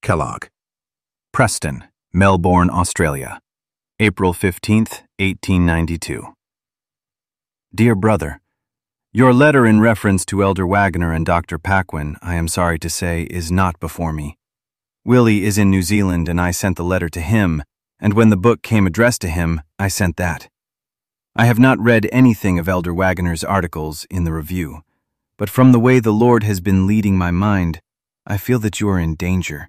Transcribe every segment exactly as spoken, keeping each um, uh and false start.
Kellogg. Preston, Melbourne, Australia, April fifteenth, eighteen ninety-two. Dear Brother, your letter in reference to Elder Waggoner and Doctor Paquin, I am sorry to say, is not before me. Willie is in New Zealand and I sent the letter to him, and when the book came addressed to him, I sent that. I have not read anything of Elder Waggoner's articles in the review, but from the way the Lord has been leading my mind, I feel that you are in danger.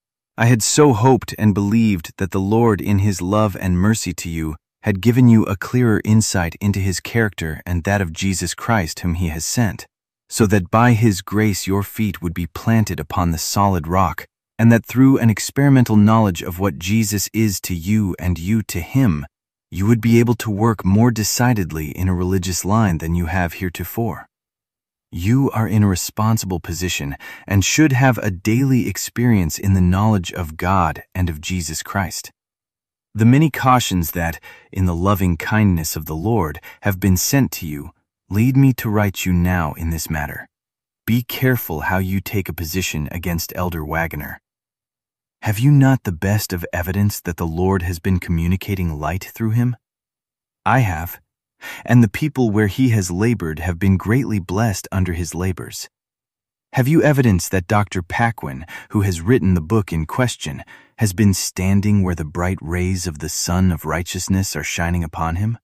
I had so hoped and believed that the Lord in His love and mercy to you had given you a clearer insight into His character and that of Jesus Christ whom He has sent, so that by His grace your feet would be planted upon the solid rock, and that through an experimental knowledge of what Jesus is to you and you to Him, you would be able to work more decidedly in a religious line than you have heretofore. You are in a responsible position and should have a daily experience in the knowledge of God and of Jesus Christ. The many cautions that, in the loving kindness of the Lord, have been sent to you, lead me to write you now in this matter. Be careful how you take a position against Elder Waggoner. Have you not the best of evidence that the Lord has been communicating light through him? I have, and the people where he has labored have been greatly blessed under his labors. Have you evidence that Doctor Paquin, who has written the book in question, has been standing where the bright rays of the sun of righteousness are shining upon him?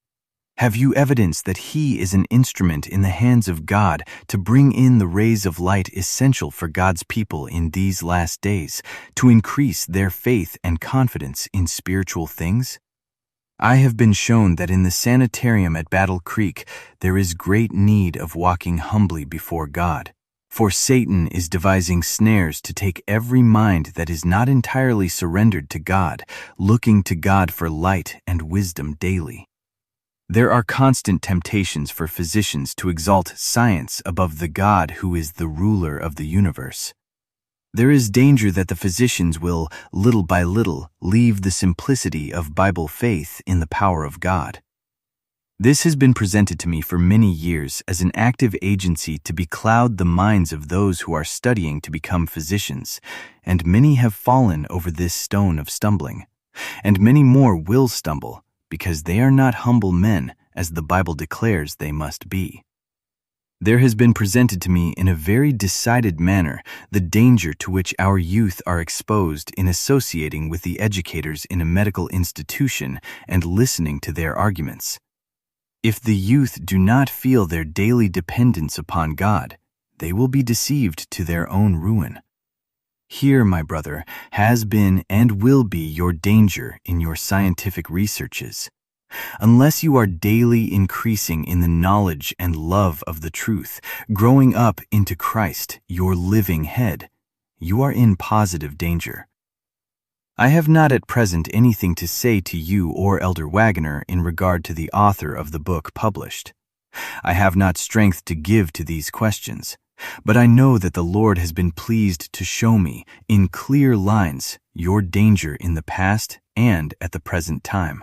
Have you evidence that he is an instrument in the hands of God to bring in the rays of light essential for God's people in these last days, to increase their faith and confidence in spiritual things? I have been shown that in the sanitarium at Battle Creek there is great need of walking humbly before God, for Satan is devising snares to take every mind that is not entirely surrendered to God, looking to God for light and wisdom daily. There are constant temptations for physicians to exalt science above the God who is the ruler of the universe. There is danger that the physicians will, little by little, leave the simplicity of Bible faith in the power of God. This has been presented to me for many years as an active agency to becloud the minds of those who are studying to become physicians, and many have fallen over this stone of stumbling, and many more will stumble, because they are not humble men, as the Bible declares they must be. There has been presented to me in a very decided manner the danger to which our youth are exposed in associating with the educators in a medical institution and listening to their arguments. If the youth do not feel their daily dependence upon God, they will be deceived to their own ruin. Here, my brother, has been and will be your danger in your scientific researches. Unless you are daily increasing in the knowledge and love of the truth, growing up into Christ, your living head, you are in positive danger. I have not at present anything to say to you or Elder Waggoner in regard to the author of the book published. I have not strength to give to these questions. But I know that the Lord has been pleased to show me, in clear lines, your danger in the past and at the present time.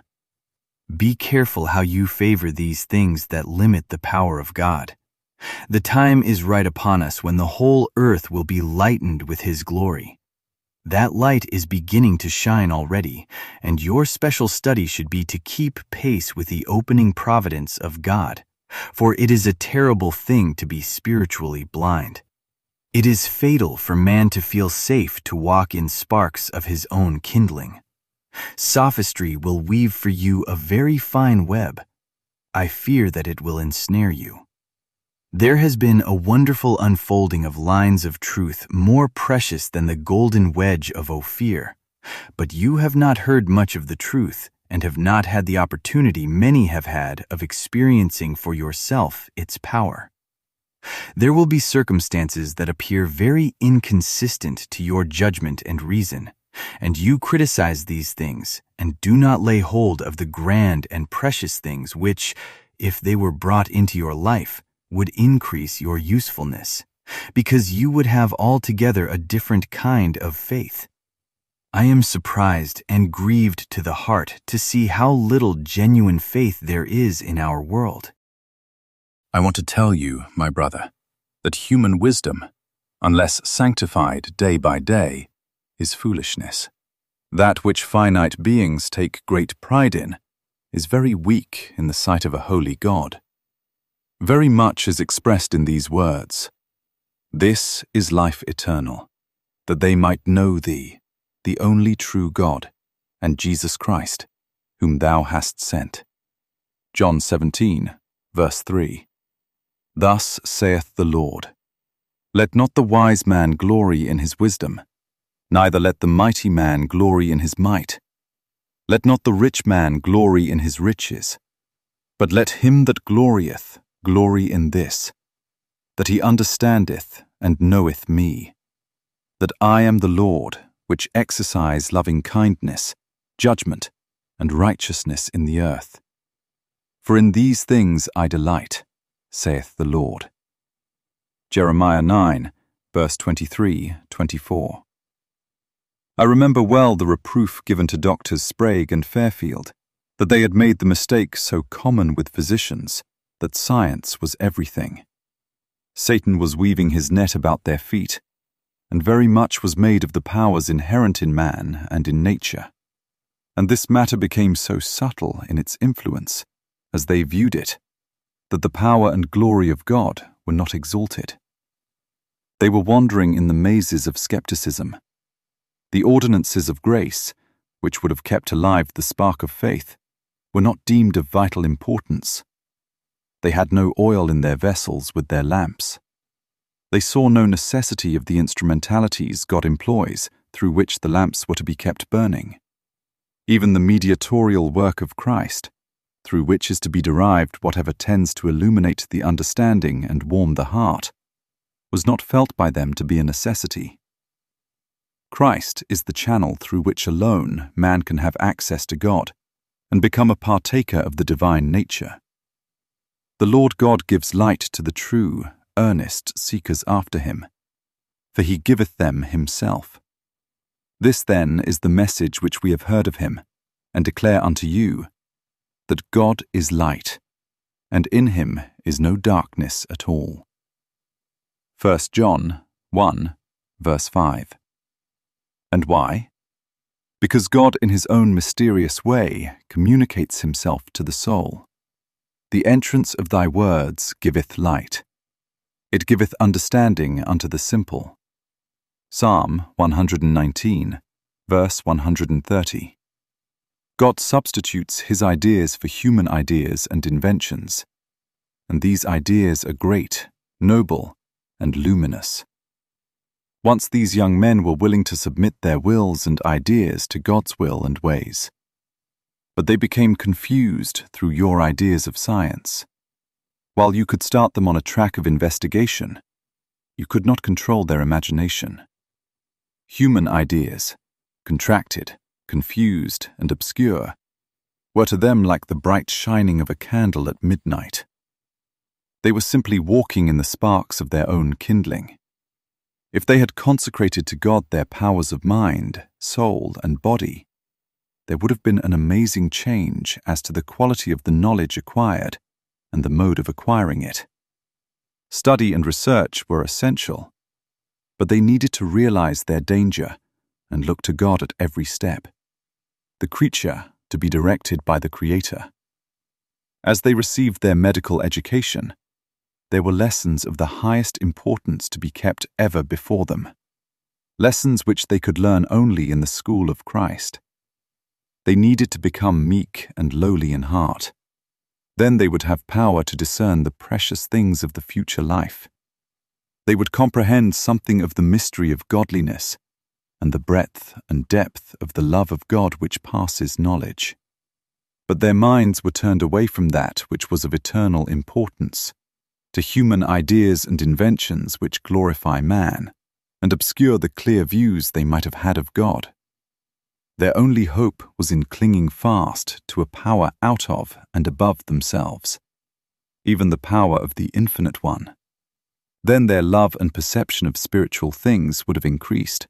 Be careful how you favor these things that limit the power of God. The time is right upon us when the whole earth will be lightened with His glory. That light is beginning to shine already, and your special study should be to keep pace with the opening providence of God. For it is a terrible thing to be spiritually blind. It is fatal for man to feel safe to walk in sparks of his own kindling. Sophistry will weave for you a very fine web. I fear that it will ensnare you. There has been a wonderful unfolding of lines of truth more precious than the golden wedge of Ophir, but you have not heard much of the truth, and have not had the opportunity many have had of experiencing for yourself its power. There will be circumstances that appear very inconsistent to your judgment and reason, and you criticize these things, and do not lay hold of the grand and precious things which, if they were brought into your life, would increase your usefulness, because you would have altogether a different kind of faith. I am surprised and grieved to the heart to see how little genuine faith there is in our world. I want to tell you, my brother, that human wisdom, unless sanctified day by day, is foolishness. That which finite beings take great pride in is very weak in the sight of a holy God. Very much is expressed in these words. This is life eternal, that they might know thee, the only true God, and Jesus Christ, whom thou hast sent. John seventeen, verse three. Thus saith the Lord, Let not the wise man glory in his wisdom, neither let the mighty man glory in his might. Let not the rich man glory in his riches, but let him that glorieth glory in this, that he understandeth and knoweth me, that I am the Lord, which exercise loving kindness, judgment, and righteousness in the earth. For in these things I delight, saith the Lord. Jeremiah nine, verse twenty-three to twenty-four. I remember well the reproof given to Doctors Sprague and Fairfield, that they had made the mistake so common with physicians, that science was everything. Satan was weaving his net about their feet, and very much was made of the powers inherent in man and in nature. And this matter became so subtle in its influence, as they viewed it, that the power and glory of God were not exalted. They were wandering in the mazes of skepticism. The ordinances of grace, which would have kept alive the spark of faith, were not deemed of vital importance. They had no oil in their vessels with their lamps. They saw no necessity of the instrumentalities God employs through which the lamps were to be kept burning. Even the mediatorial work of Christ, through which is to be derived whatever tends to illuminate the understanding and warm the heart, was not felt by them to be a necessity. Christ is the channel through which alone man can have access to God and become a partaker of the divine nature. The Lord God gives light to the true, earnest seekers after him, for he giveth them himself. This then is the message which we have heard of him, and declare unto you, that God is light, and in him is no darkness at all. First John one, verse five. And why? Because God in his own mysterious way communicates himself to the soul. The entrance of thy words giveth light. It giveth understanding unto the simple. Psalm one hundred nineteen, verse one hundred thirty. God substitutes his ideas for human ideas and inventions, and these ideas are great, noble, and luminous. Once these young men were willing to submit their wills and ideas to God's will and ways. But they became confused through your ideas of science. While you could start them on a track of investigation, you could not control their imagination. Human ideas, contracted, confused, and obscure, were to them like the bright shining of a candle at midnight. They were simply walking in the sparks of their own kindling. If they had consecrated to God their powers of mind, soul, and body, there would have been an amazing change as to the quality of the knowledge acquired and the mode of acquiring it. Study and research were essential, but they needed to realize their danger and look to God at every step, the creature to be directed by the Creator. As they received their medical education, there were lessons of the highest importance to be kept ever before them, lessons which they could learn only in the school of Christ. They needed to become meek and lowly in heart. Then they would have power to discern the precious things of the future life. They would comprehend something of the mystery of godliness and the breadth and depth of the love of God which passes knowledge. But their minds were turned away from that which was of eternal importance, to human ideas and inventions which glorify man and obscure the clear views they might have had of God. Their only hope was in clinging fast to a power out of and above themselves, even the power of the Infinite One. Then their love and perception of spiritual things would have increased.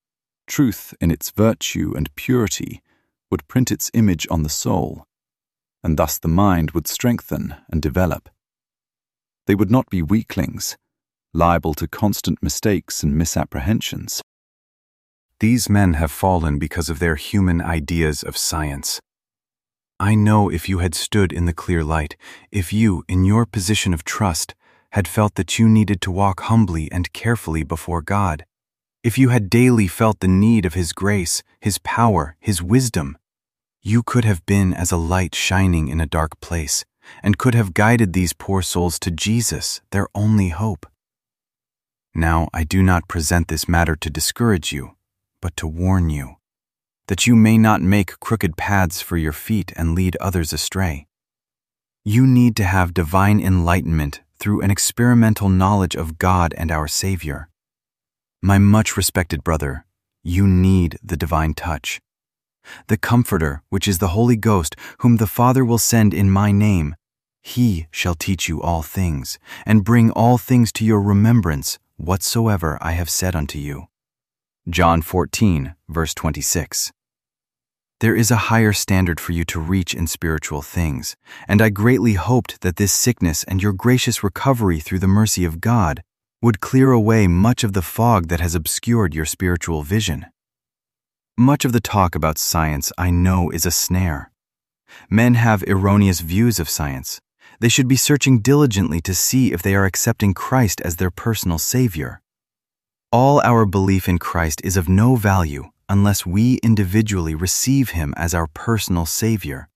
Truth in its virtue and purity would print its image on the soul, and thus the mind would strengthen and develop. They would not be weaklings, liable to constant mistakes and misapprehensions. These men have fallen because of their human ideas of science. I know if you had stood in the clear light, if you, in your position of trust, had felt that you needed to walk humbly and carefully before God, if you had daily felt the need of His grace, His power, His wisdom, you could have been as a light shining in a dark place, and could have guided these poor souls to Jesus, their only hope. Now I do not present this matter to discourage you, but to warn you, that you may not make crooked paths for your feet and lead others astray. You need to have divine enlightenment through an experimental knowledge of God and our Savior. My much respected brother, you need the divine touch. The Comforter, which is the Holy Ghost, whom the Father will send in my name, He shall teach you all things, and bring all things to your remembrance, whatsoever I have said unto you. John fourteen, verse twenty-six. There is a higher standard for you to reach in spiritual things, and I greatly hoped that this sickness and your gracious recovery through the mercy of God would clear away much of the fog that has obscured your spiritual vision. Much of the talk about science I know is a snare. Men have erroneous views of science. They should be searching diligently to see if they are accepting Christ as their personal Savior. All our belief in Christ is of no value unless we individually receive Him as our personal Savior.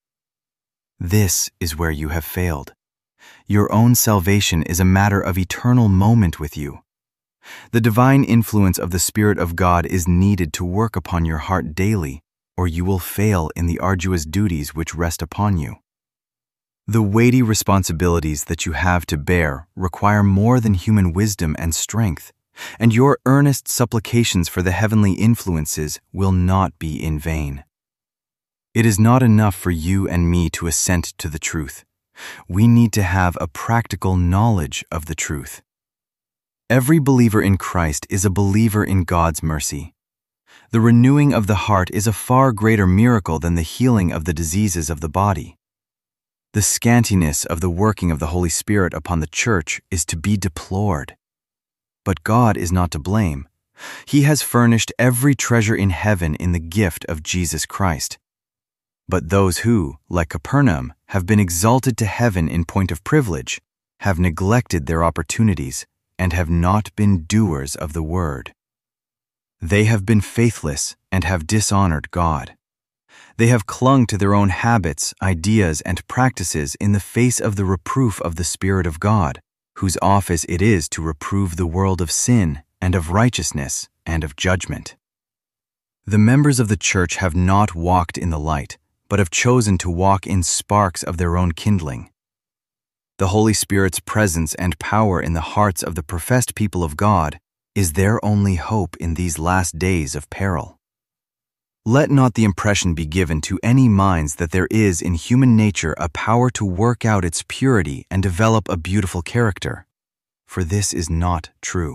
This is where you have failed. Your own salvation is a matter of eternal moment with you. The divine influence of the Spirit of God is needed to work upon your heart daily, or you will fail in the arduous duties which rest upon you. The weighty responsibilities that you have to bear require more than human wisdom and strength, and your earnest supplications for the heavenly influences will not be in vain. It is not enough for you and me to assent to the truth. We need to have a practical knowledge of the truth. Every believer in Christ is a believer in God's mercy. The renewing of the heart is a far greater miracle than the healing of the diseases of the body. The scantiness of the working of the Holy Spirit upon the church is to be deplored. But God is not to blame. He has furnished every treasure in heaven in the gift of Jesus Christ. But those who, like Capernaum, have been exalted to heaven in point of privilege, have neglected their opportunities and have not been doers of the word. They have been faithless and have dishonored God. They have clung to their own habits, ideas, and practices in the face of the reproof of the Spirit of God, whose office it is to reprove the world of sin and of righteousness and of judgment. The members of the church have not walked in the light, but have chosen to walk in sparks of their own kindling. The Holy Spirit's presence and power in the hearts of the professed people of God is their only hope in these last days of peril. Let not the impression be given to any minds that there is in human nature a power to work out its purity and develop a beautiful character, for this is not true.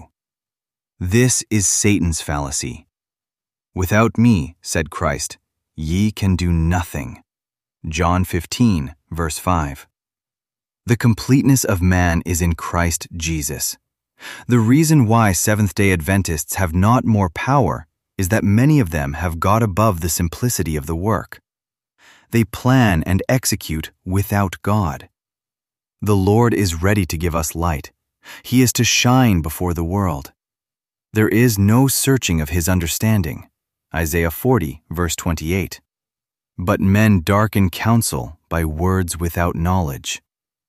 This is Satan's fallacy. Without me, said Christ, ye can do nothing. John fifteen, verse five. The completeness of man is in Christ Jesus. The reason why Seventh-day Adventists have not more power is that many of them have got above the simplicity of the work. They plan and execute without God. The Lord is ready to give us light. He is to shine before the world. There is no searching of His understanding. Isaiah forty, verse twenty-eight. But men darken counsel by words without knowledge.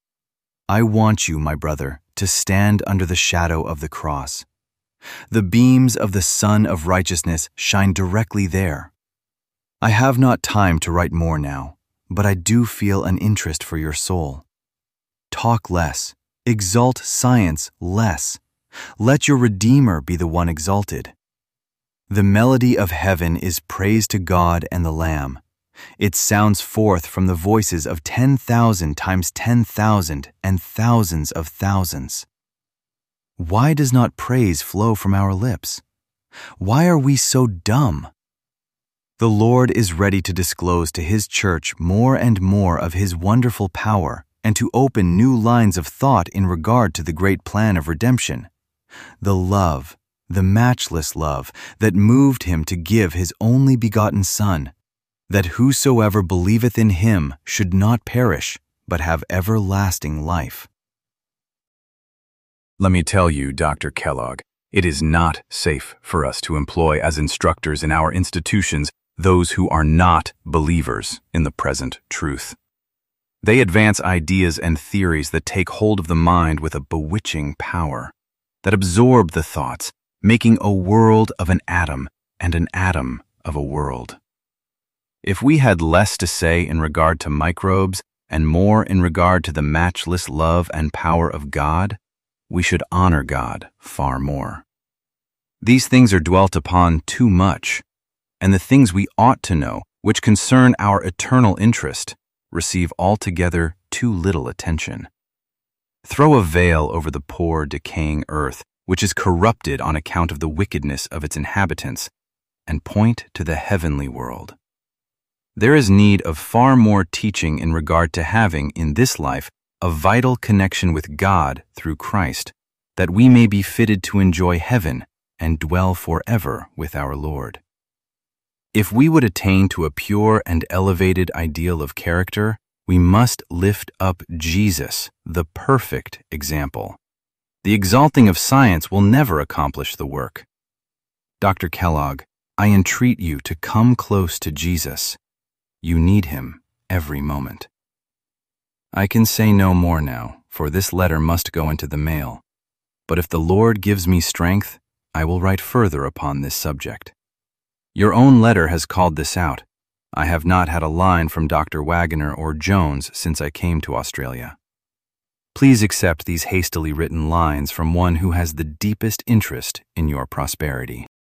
I want you, my brother, to stand under the shadow of the cross. The beams of the Sun of Righteousness shine directly there. I have not time to write more now, but I do feel an interest for your soul. Talk less, exalt science less. Let your Redeemer be the one exalted. The melody of heaven is praise to God and the Lamb. It sounds forth from the voices of ten thousand times ten thousand and thousands of thousands. Why does not praise flow from our lips? Why are we so dumb? The Lord is ready to disclose to His church more and more of His wonderful power and to open new lines of thought in regard to the great plan of redemption. The love, the matchless love that moved him to give his only begotten Son, that whosoever believeth in him should not perish, but have everlasting life. Let me tell you, Doctor Kellogg, it is not safe for us to employ as instructors in our institutions those who are not believers in the present truth. They advance ideas and theories that take hold of the mind with a bewitching power, that absorb the thoughts, making a world of an atom and an atom of a world. If we had less to say in regard to microbes and more in regard to the matchless love and power of God, we should honor God far more. These things are dwelt upon too much, and the things we ought to know, which concern our eternal interest, receive altogether too little attention. Throw a veil over the poor, decaying earth, which is corrupted on account of the wickedness of its inhabitants, and point to the heavenly world. There is need of far more teaching in regard to having, in this life, a vital connection with God through Christ, that we may be fitted to enjoy heaven and dwell forever with our Lord. If we would attain to a pure and elevated ideal of character, we must lift up Jesus, the perfect example. The exalting of science will never accomplish the work. Doctor Kellogg, I entreat you to come close to Jesus. You need him every moment. I can say no more now, for this letter must go into the mail. But if the Lord gives me strength, I will write further upon this subject. Your own letter has called this out. I have not had a line from Doctor Wagoner or Jones since I came to Australia. Please accept these hastily written lines from one who has the deepest interest in your prosperity.